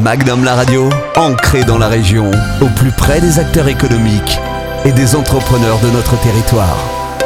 Magnum la radio, ancrée dans la région, au plus près des acteurs économiques et des entrepreneurs de notre territoire.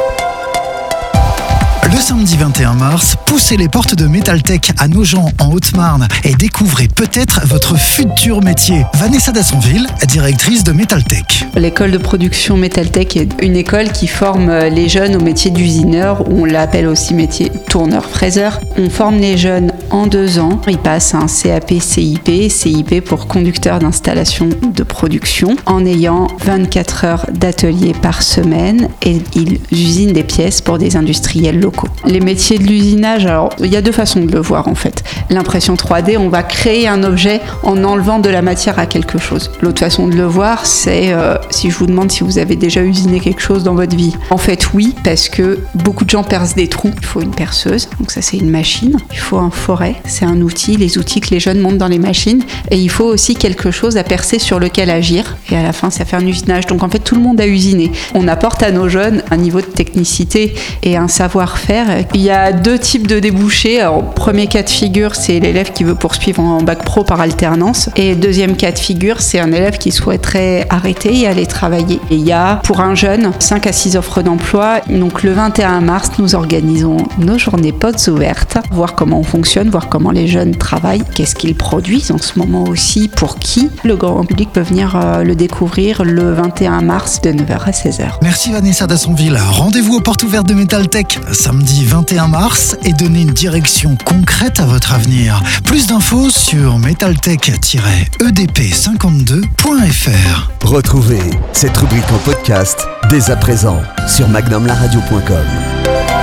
Le samedi 21 mars, poussez les portes de Metaltech à Nogent en Haute-Marne et découvrez peut-être votre futur métier. Vanessa Dassonville, directrice de Metaltech. L'école de production Metaltech est une école qui forme les jeunes au métier d'usineur, ou on l'appelle aussi métier tourneur-fraiseur. On forme les jeunes en 2 ans. Ils passent un CAP CIP, CIP pour conducteur d'installation de production, en ayant 24 heures d'atelier par semaine, et ils usinent des pièces pour des industriels locaux. Les métiers de l'usinage, alors il y a 2 façons de le voir en fait. L'impression 3D, on va créer un objet en enlevant de la matière à quelque chose. L'autre façon de le voir, c'est si je vous demande si vous avez déjà usiné quelque chose dans votre vie. En fait oui, parce que beaucoup de gens percent des trous. Il faut une perceuse, donc ça c'est une machine. Il faut un foret, c'est un outil, les outils que les jeunes montent dans les machines. Et il faut aussi quelque chose à percer sur lequel agir. Et à la fin, ça fait un usinage. Donc en fait, tout le monde a usiné. On apporte à nos jeunes un niveau de technicité et un savoir-faire. Il y a 2 types de débouchés. Alors, premier cas de figure, c'est l'élève qui veut poursuivre en bac pro par alternance. Et deuxième cas de figure, c'est un élève qui souhaiterait arrêter et aller travailler. Et il y a, pour un jeune, 5 à 6 offres d'emploi. Donc le 21 mars, nous organisons nos journées portes ouvertes, voir comment on fonctionne, voir comment les jeunes travaillent, qu'est-ce qu'ils produisent en ce moment aussi, pour qui. Le grand public peut venir le découvrir le 21 mars de 9h à 16h. Merci Vanessa Dassonville. Rendez-vous aux portes ouvertes de Metaltech samedi 21 mars et donnez une direction concrète à votre avenir. Plus d'infos sur metaltech-edp52.fr. Retrouvez cette rubrique en podcast dès à présent sur magnumlaradio.com.